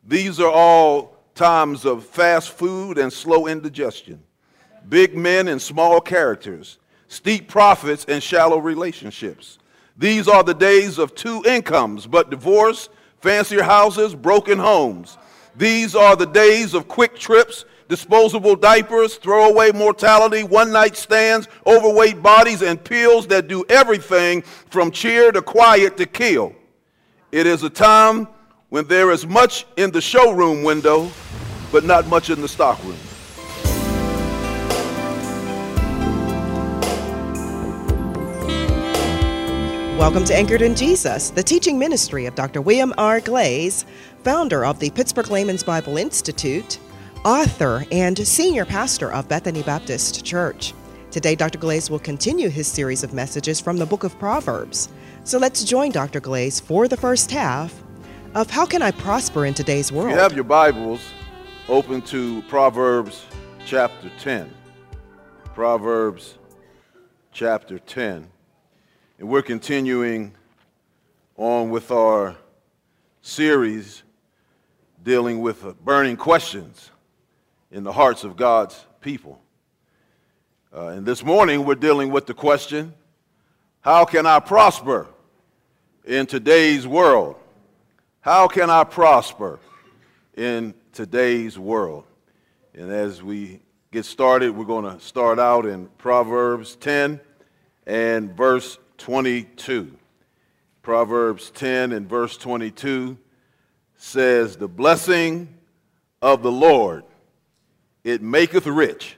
These are all times of fast food and slow indigestion, big men and small characters, steep profits and shallow relationships. These are the days of two incomes, but divorce, fancier houses, broken homes. These are the days of quick trips, disposable diapers, throwaway mortality, one-night stands, overweight bodies, and pills that do everything from cheer to quiet to kill. It is a time when there is much in the showroom window, but not much in the stockroom. Welcome to Anchored in Jesus, the teaching ministry of Dr. William R. Glaze, founder of the Pittsburgh Layman's Bible Institute, author and senior pastor of Bethany Baptist Church. Today, Dr. Glaze will continue his series of messages from the book of Proverbs. So let's join Dr. Glaze for the first half of How Can I Prosper in Today's World? If you have your Bibles, open to Proverbs chapter 10. Proverbs chapter 10. And we're continuing on with our series dealing with burning questions in the hearts of God's people. And this morning we're dealing with the question, how can I prosper in today's world? How can I prosper in today's world? And as we get started, we're going to start out in Proverbs 10 and verse 22. Proverbs 10 and verse 22 says, "The blessing of the Lord, it maketh rich,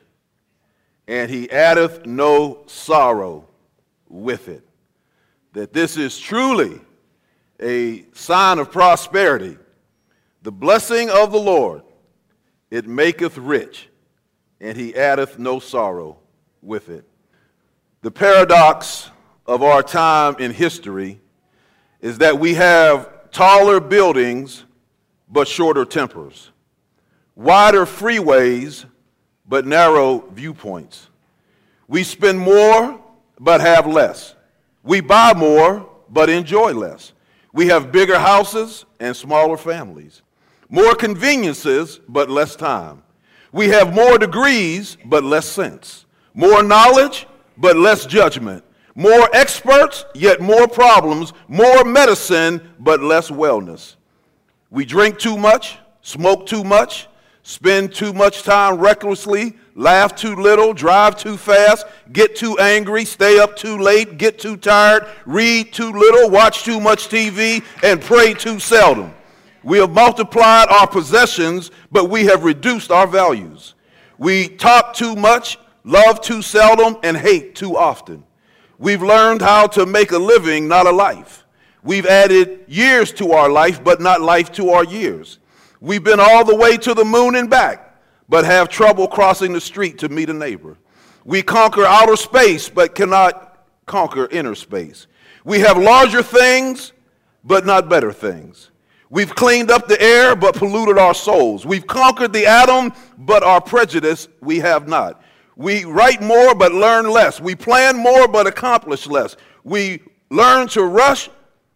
and he addeth no sorrow with it." That this is truly a sign of prosperity. The blessing of the Lord, it maketh rich, and he addeth no sorrow with it. The paradox of our time in history is that we have taller buildings but shorter tempers, wider freeways but narrow viewpoints. We spend more but have less. We buy more but enjoy less. We have bigger houses and smaller families, more conveniences but less time. We have more degrees but less sense, more knowledge but less judgment, more experts, yet more problems, more medicine, but less wellness. We drink too much, smoke too much, spend too much time recklessly, laugh too little, drive too fast, get too angry, stay up too late, get too tired, read too little, watch too much TV, and pray too seldom. We have multiplied our possessions, but we have reduced our values. We talk too much, love too seldom, and hate too often. We've learned how to make a living, not a life. We've added years to our life, but not life to our years. We've been all the way to the moon and back, but have trouble crossing the street to meet a neighbor. We conquer outer space, but cannot conquer inner space. We have larger things, but not better things. We've cleaned up the air, but polluted our souls. We've conquered the atom, but our prejudice we have not. We write more but learn less. We plan more but accomplish less. We have learned to rush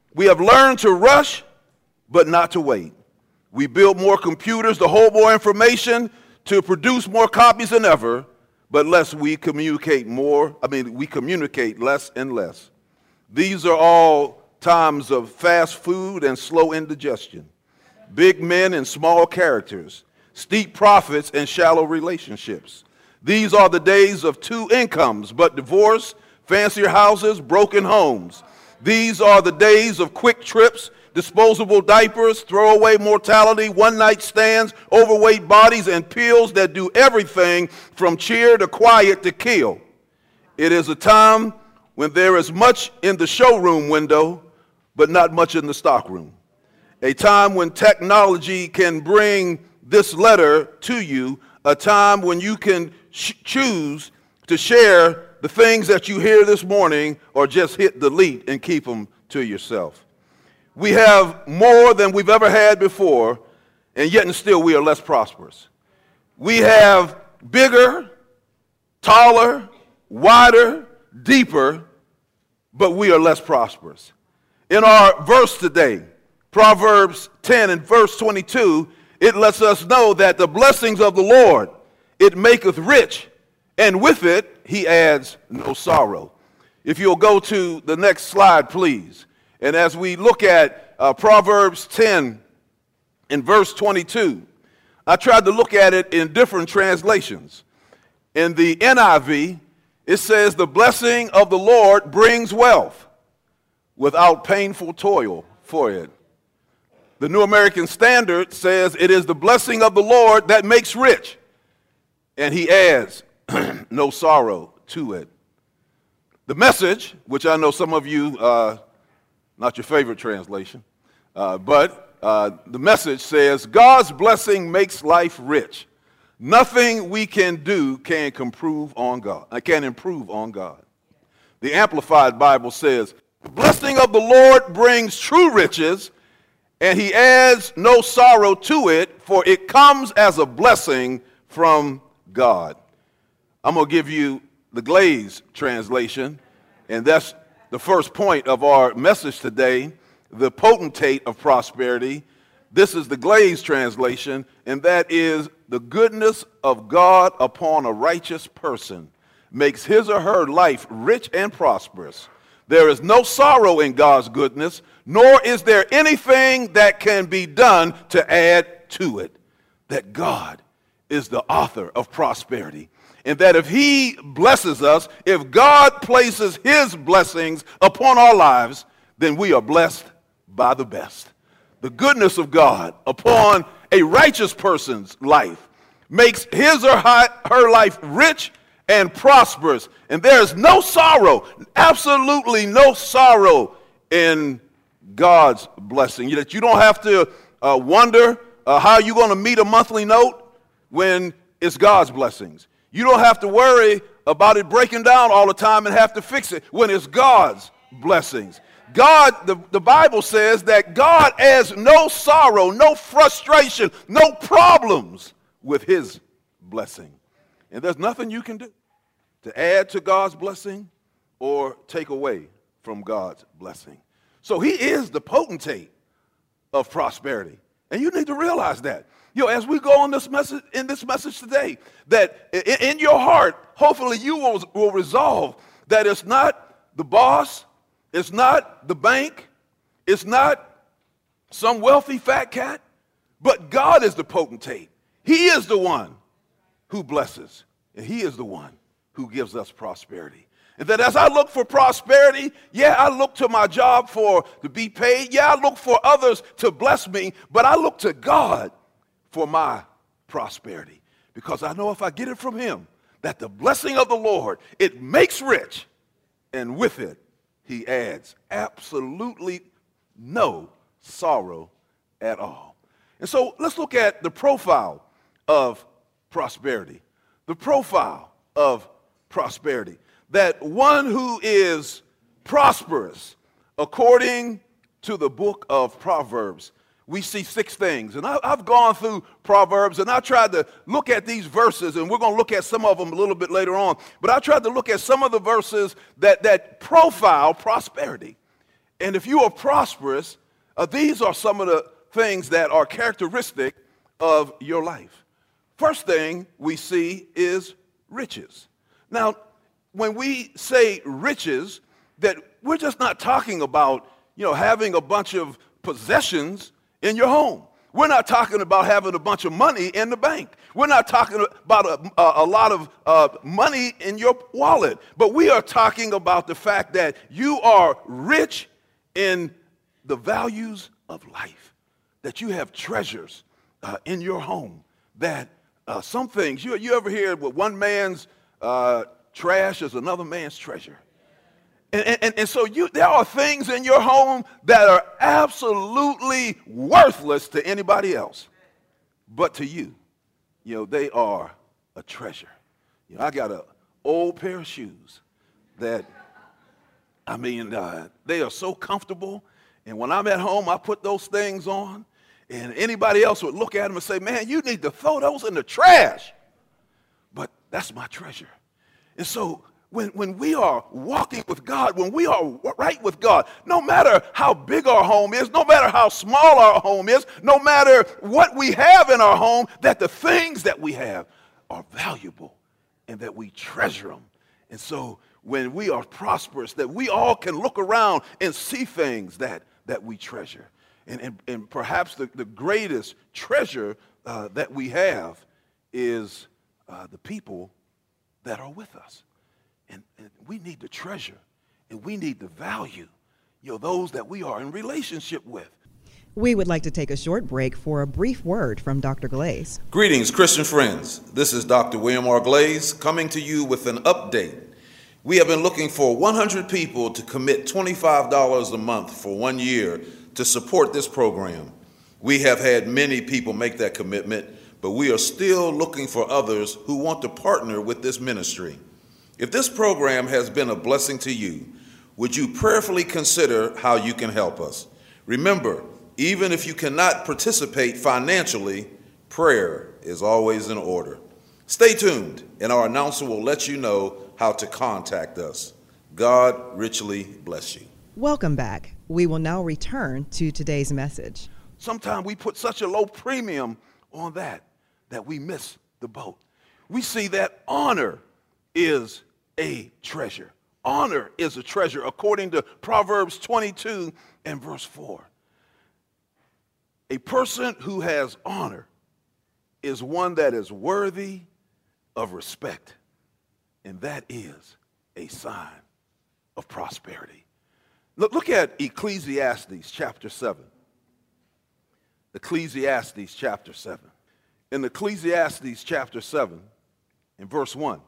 but not to wait. We build more computers to hold more information, to produce more copies than ever, but we communicate less and less. These are all times of fast food and slow indigestion, big men and small characters, steep profits and shallow relationships. These are the days of two incomes, but divorce, fancier houses, broken homes. These are the days of quick trips, disposable diapers, throwaway mortality, one-night stands, overweight bodies, and pills that do everything from cheer to quiet to kill. It is a time when there is much in the showroom window, but not much in the stockroom. A time when technology can bring this letter to you, a time when you can choose to share the things that you hear this morning or just hit delete and keep them to yourself. We have more than we've ever had before, and yet and still we are less prosperous. We have bigger, taller, wider, deeper, but we are less prosperous. In our verse today, Proverbs 10 and verse 22, it lets us know that the blessings of the Lord, it maketh rich, and with it he adds no sorrow. If you'll go to the next slide, please. And as we look at Proverbs 10 and verse 22, I tried to look at it in different translations. In the NIV, it says, the blessing of the Lord brings wealth without painful toil for it. The New American Standard says it is the blessing of the Lord that makes rich, and he adds no sorrow to it. The Message, which I know some of you, not your favorite translation, but the Message says, God's blessing makes life rich. Nothing we can do can improve on God. The Amplified Bible says, the blessing of the Lord brings true riches, and he adds no sorrow to it, for it comes as a blessing from God. I'm going to give you the Glaze translation, and that's the first point of our message today, the potentate of prosperity. This is the Glaze translation, and that is, the goodness of God upon a righteous person makes his or her life rich and prosperous. There is no sorrow in God's goodness, nor is there anything that can be done to add to it. That God is the author of prosperity. And that if he blesses us, if God places his blessings upon our lives, then we are blessed by the best. The goodness of God upon a righteous person's life makes his or her life rich and prosperous. And there is no sorrow, absolutely no sorrow in God's blessing. That you don't have to wonder how you're going to meet a monthly note when it's God's blessings. You don't have to worry about it breaking down all the time and have to fix it when it's God's blessings. God, the Bible says that God has no sorrow, no frustration, no problems with his blessing. And there's nothing you can do to add to God's blessing or take away from God's blessing. So he is the potentate of prosperity. And you need to realize that. As we go on this message today, that in your heart, hopefully you will resolve that it's not the boss, it's not the bank, it's not some wealthy fat cat, but God is the potentate. He is the one who blesses, and he is the one who gives us prosperity. And that as I look for prosperity, I look to my job to be paid. I look for others to bless me, but I look to God for my prosperity. Because I know if I get it from him, that the blessing of the Lord, it makes rich, and with it, he adds absolutely no sorrow at all. And so let's look at the profile of prosperity. The profile of prosperity. That one who is prosperous, according to the book of Proverbs, we see 6 things. And I've gone through Proverbs, and I tried to look at these verses, and we're going to look at some of them a little bit later on. But I tried to look at some of the verses that profile prosperity. And if you are prosperous, these are some of the things that are characteristic of your life. First thing we see is riches. Now, when we say riches, that we're just not talking about, having a bunch of possessions in your home. We're not talking about having a bunch of money in the bank. We're not talking about a lot of money in your wallet. But we are talking about the fact that you are rich in the values of life, that you have treasures in your home, that some things, you ever hear what one man's trash is another man's treasure. And so there are things in your home that are absolutely worthless to anybody else. But to you, they are a treasure. I got an old pair of shoes that, they are so comfortable. And when I'm at home, I put those things on. And anybody else would look at them and say, man, you need to throw those in the trash. But that's my treasure. And so when we are walking with God, when we are right with God, no matter how big our home is, no matter how small our home is, no matter what we have in our home, that the things that we have are valuable and that we treasure them. And so when we are prosperous, that we all can look around and see things that we treasure. And perhaps the greatest treasure that we have is the people that are with us. And we need to treasure, and we need to value, those that we are in relationship with. We would like to take a short break for a brief word from Dr. Glaze. Greetings, Christian friends. This is Dr. William R. Glaze coming to you with an update. We have been looking for 100 people to commit $25 a month for 1 year to support this program. We have had many people make that commitment, but we are still looking for others who want to partner with this ministry. If this program has been a blessing to you, would you prayerfully consider how you can help us? Remember, even if you cannot participate financially, prayer is always in order. Stay tuned, and our announcer will let you know how to contact us. God richly bless you. Welcome back. We will now return to today's message. Sometimes we put such a low premium on that we miss the boat. We see that honor is a treasure. Honor is a treasure, according to Proverbs 22 and verse 4. A person who has honor is one that is worthy of respect, and that is a sign of prosperity. Look at Ecclesiastes chapter 7. Ecclesiastes chapter 7. In Ecclesiastes chapter 7, in verse 1,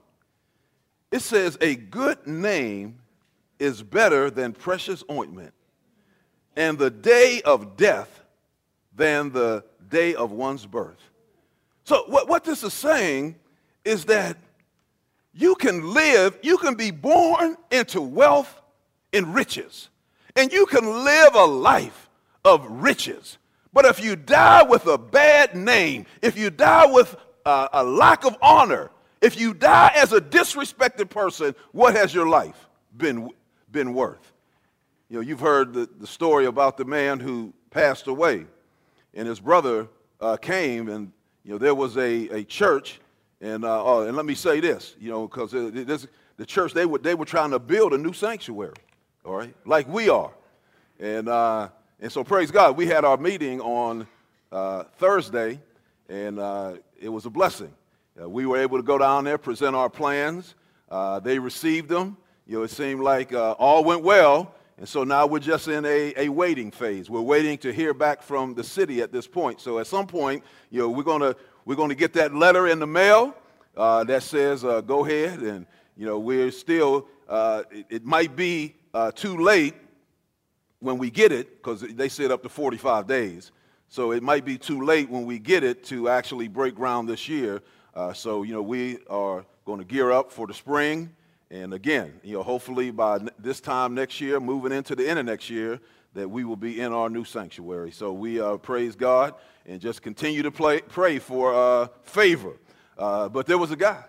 it says, a good name is better than precious ointment, and the day of death than the day of one's birth. So what this is saying is that you can be born into wealth and riches, and you can live a life of riches. But if you die with a bad name, if you die with a lack of honor, if you die as a disrespected person, what has your life been worth? You've heard the story about the man who passed away, and his brother came, and there was a church, and let me say this, because the church they were trying to build a new sanctuary, all right, like we are, and so praise God, we had our meeting on Thursday, and it was a blessing. We were able to go down there, present our plans. They received them. It seemed like all went well. And so now we're just in a waiting phase. We're waiting to hear back from the city at this point. So at some point, we're going to get that letter in the mail that says go ahead. And we're still. It might be too late when we get it, because they said up to 45 days. So it might be too late when we get it to actually break ground this year. So we are going to gear up for the spring, and again, hopefully by this time next year, moving into the end of next year, that we will be in our new sanctuary. So we praise God and just continue to pray for favor. But there was a guy,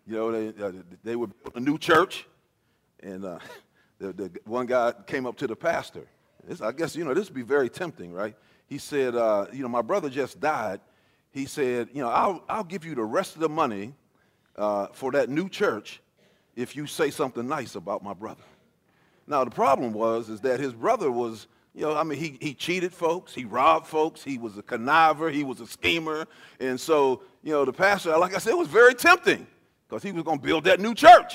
they were building a new church, and the one guy came up to the pastor. I guess this would be very tempting, right? He said, my brother just died. He said, I'll give you the rest of the money for that new church if you say something nice about my brother. Now, the problem is that his brother was, he cheated folks, he robbed folks, he was a conniver, he was a schemer. And so, the pastor, like I said, it was very tempting because he was going to build that new church.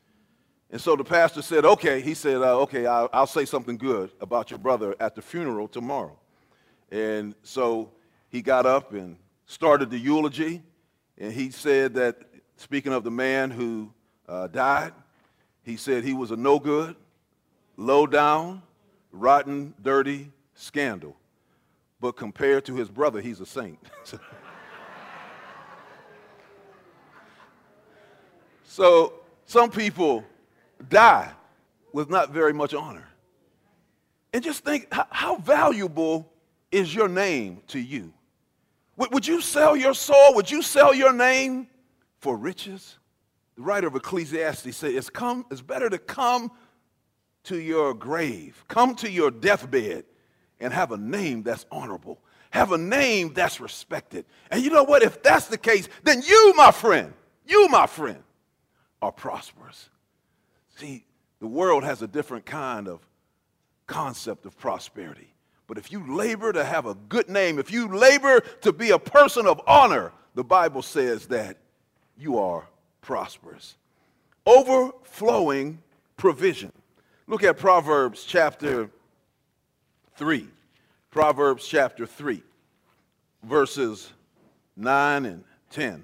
And so the pastor said, okay. He said, okay, I'll say something good about your brother at the funeral tomorrow. And so he got up and started the eulogy, and he said that, speaking of the man who died, he said he was a no good, low down, rotten, dirty scandal. But compared to his brother, he's a saint. So some people die with not very much honor. And just think, how valuable is your name to you? Would you sell your soul? Would you sell your name for riches? the writer of Ecclesiastes said, it's better to come to your grave, come to your deathbed, and have a name that's honorable, have a name that's respected. And you know what? If that's the case, then you, my friend, are prosperous. See, the world has a different kind of concept of prosperity. But if you labor to have a good name, if you labor to be a person of honor, the Bible says that you are prosperous. Overflowing provision. Look at Proverbs chapter 3. Proverbs chapter 3, verses 9 and 10.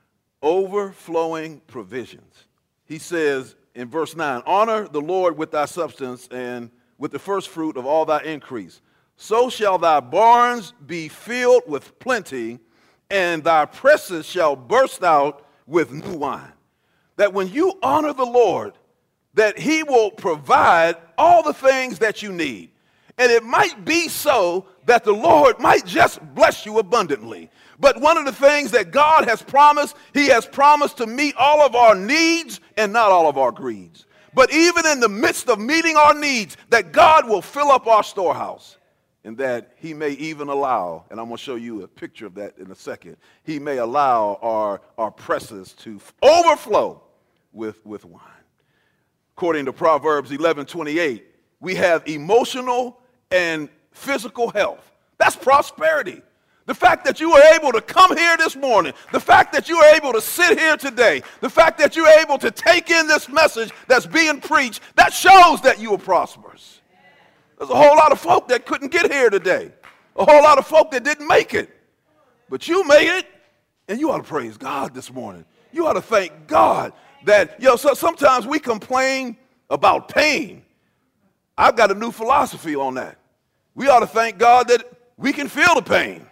Overflowing provisions. He says in verse 9, honor the Lord with thy substance and with the first fruit of all thy increase. So shall thy barns be filled with plenty, and thy presses shall burst out with new wine. That when you honor the Lord, that he will provide all the things that you need. And it might be so that the Lord might just bless you abundantly. But one of the things that God has promised, he has promised to meet all of our needs and not all of our greeds. But even in the midst of meeting our needs, that God will fill up our storehouse. And that he may even allow, and I'm going to show you a picture of that in a second, he may allow our presses to overflow with wine. According to Proverbs 11:28, we have emotional and physical health. That's prosperity. The fact that you are able to come here this morning, the fact that you are able to sit here today, the fact that you are able to take in this message that's being preached, that shows that you are prosperous. There's a whole lot of folk that couldn't get here today. A whole lot of folk that didn't make it. But you made it, and you ought to praise God this morning. You ought to thank God that, so sometimes we complain about pain. I've got a new philosophy on that. We ought to thank God that we can feel the pain.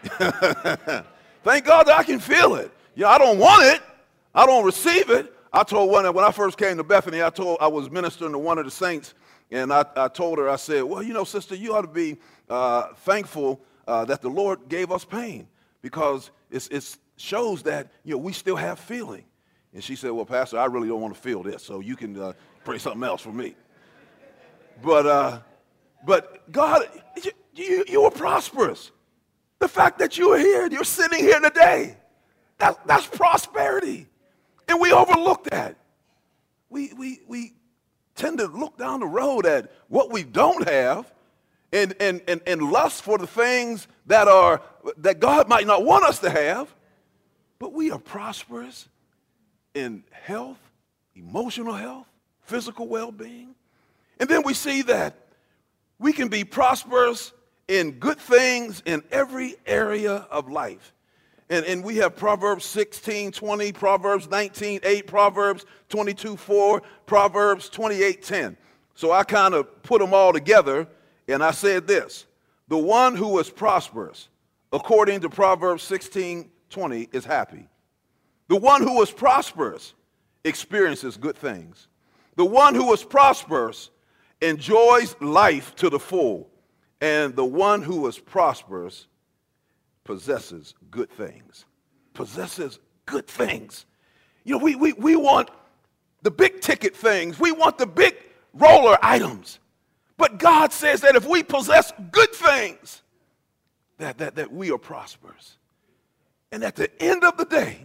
Thank God that I can feel it. I don't want it. I don't receive it. I told one, when I first came to Bethany, I was ministering to one of the saints, and I told her, I said, well, sister, you ought to be thankful that the Lord gave us pain, because it shows that we still have feeling. And she said, well, Pastor, I really don't want to feel this, so you can pray something else for me. But God, you are prosperous. The fact that you are here, you're sitting here today, that's prosperity. And we overlook that. We tend to look down the road at what we don't have and lust for the things that God might not want us to have. But we are prosperous in health, emotional health, physical well-being. And then we see that we can be prosperous in good things in every area of life. And we have Proverbs 16:20, Proverbs 19:8, Proverbs 22:4, Proverbs 28:10. So I kind of put them all together, and I said this: the one who is prosperous, according to Proverbs 16:20, is happy. The one who is prosperous experiences good things. The one who is prosperous enjoys life to the full. And the one who is prosperous possesses good things. Possesses good things. We want the big ticket things. We want the big roller items. But God says that if we possess good things, that we are prosperous. And at the end of the day,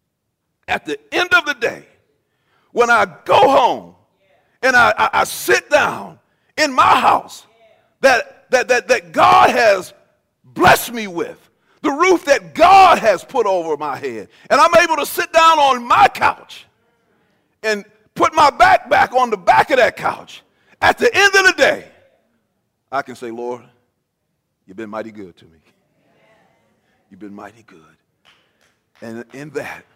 when I go home and I sit down in my house that God has blessed me with, the roof that God has put over my head, and I'm able to sit down on my couch and put my back on the back of that couch, at the end of the day, I can say, Lord, you've been mighty good to me. You've been mighty good. And in that,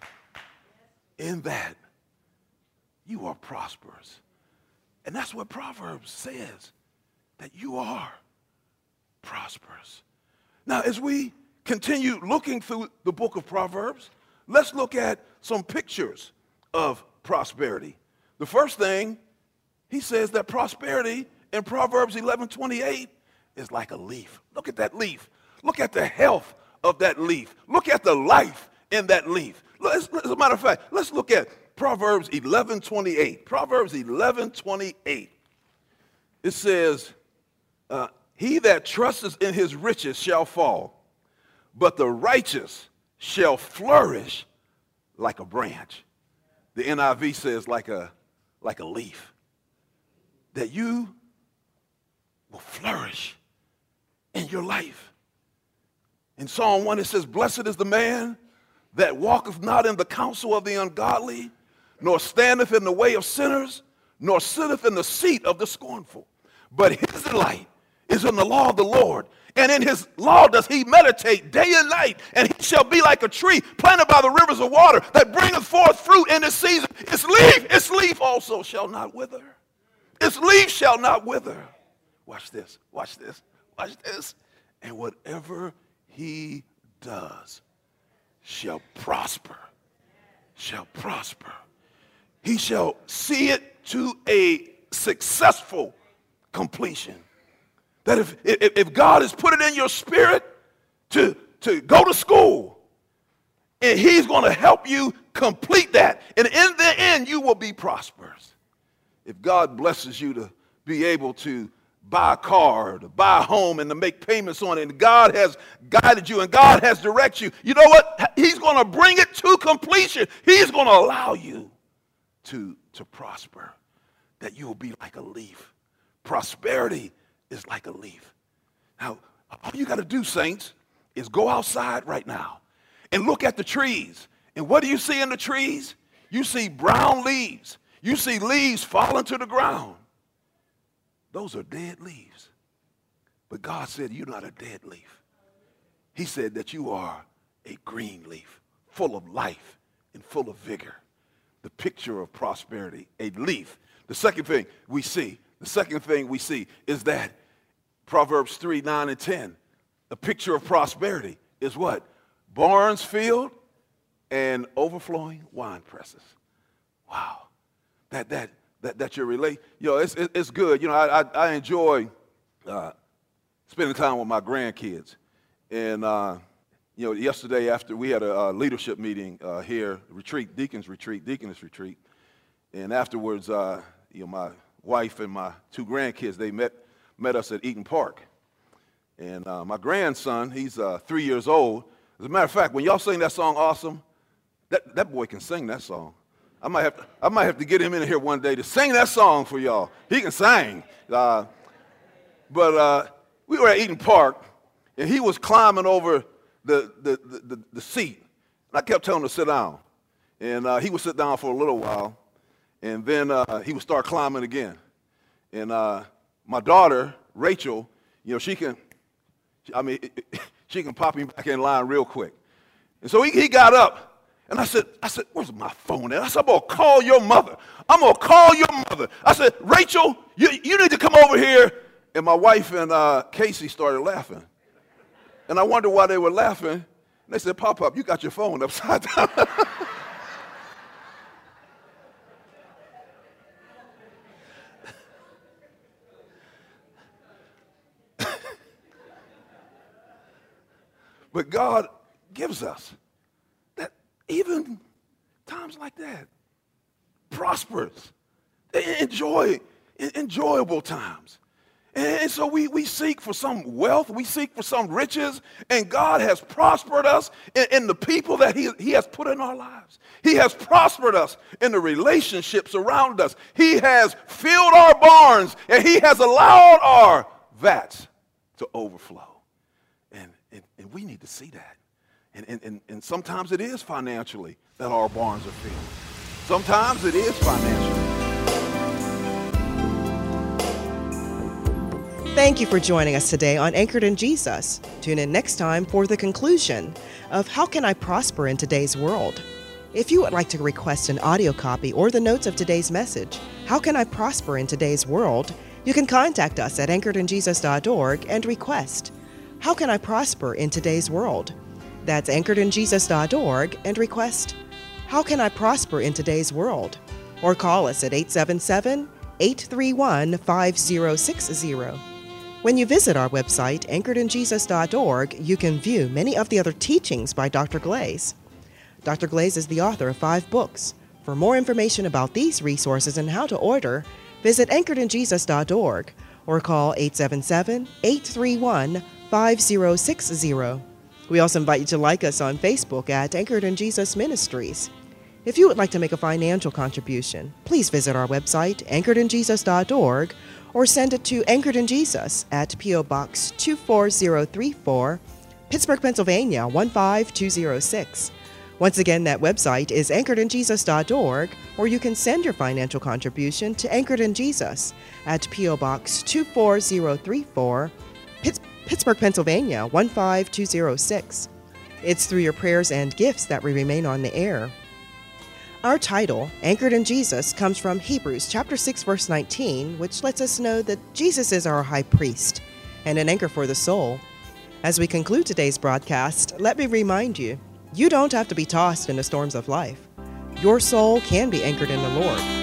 you are prosperous. And that's what Proverbs says, that you are prosperous. Now, as we continue looking through the book of Proverbs, let's look at some pictures of prosperity. The first thing, he says that prosperity in Proverbs 11:28 is like a leaf. Look at that leaf. Look at the health of that leaf. Look at the life in that leaf. As a matter of fact, let's look at Proverbs 11:28. Proverbs 11:28. It says, he that trusteth in his riches shall fall, but the righteous shall flourish like a branch. The NIV says like a leaf. That you will flourish in your life. In Psalm 1 it says, blessed is the man that walketh not in the counsel of the ungodly, nor standeth in the way of sinners, nor sitteth in the seat of the scornful. But his delight is in the law of the Lord, and in his law does he meditate day and night. And he shall be like a tree planted by the rivers of water, that bringeth forth fruit in its season. Its leaf also shall not wither. Its leaf shall not wither. Watch this, watch this, watch this. And whatever he does shall prosper, shall prosper. He shall see it to a successful completion. That if God has put it in your spirit to go to school, and he's going to help you complete that, and in the end you will be prosperous. If God blesses you to be able to buy a car, to buy a home, and to make payments on it, and God has guided you and God has directed you, you know what? He's going to bring it to completion. He's going to allow you to prosper, that you will be like a leaf. Prosperity is like a leaf. Now, all you got to do, saints, is go outside right now and look at the trees. And what do you see in the trees? You see brown leaves. You see leaves falling to the ground. Those are dead leaves. But God said you're not a dead leaf. He said that you are a green leaf, full of life and full of vigor. The picture of prosperity, a leaf. The second thing we see is that Proverbs 3, 9, and 10, the picture of prosperity is what? Barns filled and overflowing wine presses. Wow. That you relate. You know, it's good. You know, I enjoy spending time with my grandkids. And, you know, yesterday after we had a leadership meeting here, deaconess retreat. And afterwards, you know, my wife and my two grandkids, they met us at Eaton Park. And my grandson, he's 3 years old. As a matter of fact, when y'all sing that song, Awesome, that boy can sing that song. I might have to get him in here one day to sing that song for y'all. He can sing. But we were at Eaton Park, and he was climbing over the seat. And I kept telling him to sit down. And he would sit down for a little while, and then he would start climbing again. And my daughter, Rachel, you know, she can pop him back in line real quick. And so he got up. And I said, where's my phone at? I said, I'm going to call your mother. I said, Rachel, you need to come over here. And my wife and Casey started laughing. And I wondered why they were laughing. And they said, Pop, you got your phone upside down. But God gives us that even times like that, prosperous, enjoyable times. And so we seek for some wealth, we seek for some riches, and God has prospered us in the people that he has put in our lives. He has prospered us in the relationships around us. He has filled our barns, and he has allowed our vats to overflow. And we need to see that. And sometimes it is financially that our barns are filled. Sometimes it is financially. Thank you for joining us today on Anchored in Jesus. Tune in next time for the conclusion of How Can I Prosper in Today's World? If you would like to request an audio copy or the notes of today's message, How Can I Prosper in Today's World? You can contact us at anchoredinjesus.org and request How Can I Prosper in Today's World? That's anchoredinjesus.org and request How Can I Prosper in Today's World? Or call us at 877-831-5060. When you visit our website, anchoredinjesus.org, you can view many of the other teachings by Dr. Glaze. Dr. Glaze is the author of 5 books, For more information about these resources and how to order, visit anchoredinjesus.org or call 877-831-5060. We also invite you to like us on Facebook at Anchored in Jesus Ministries. If you would like to make a financial contribution, please visit our website, anchoredinjesus.org, or send it to Anchored in Jesus at P.O. Box 24034, Pittsburgh, Pennsylvania 15206. Once again, that website is anchoredinjesus.org, or you can send your financial contribution to Anchored in Jesus at P.O. Box 24034, Pittsburgh, Pennsylvania 15206. It's through your prayers and gifts that we remain on the air. Our title, Anchored in Jesus, comes from Hebrews chapter 6, verse 19, which lets us know that Jesus is our high priest and an anchor for the soul. As we conclude today's broadcast, let me remind you, you don't have to be tossed in the storms of life. Your soul can be anchored in the Lord.